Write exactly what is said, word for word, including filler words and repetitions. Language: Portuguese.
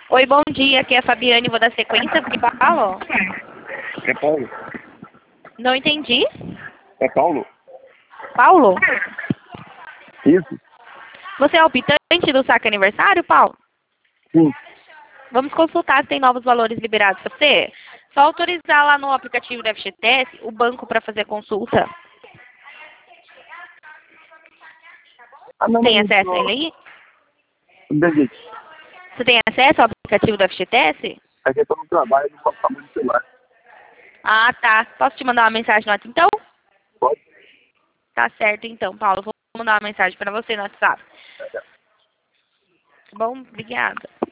Oi, bom dia. Aqui é a Fabiane. Vou dar sequência para o Paulo. É Paulo? Não entendi. É Paulo? Paulo? Isso? Você é o pitante do saque aniversário, Paulo? Sim. Vamos consultar se tem novos valores liberados para você. Só autorizar lá no aplicativo do F G T S o banco para fazer a consulta. Ah, não, Tem não, acesso a não. ele aí? Entendi. Você tem acesso ao aplicativo do F G T S? É que eu tô no trabalho, não posso falar no celular. Ah, tá. Posso te mandar uma mensagem no WhatsApp, então? Pode? Tá certo, então, Paulo. Vou mandar uma mensagem para você no WhatsApp. Tá bom? Obrigada.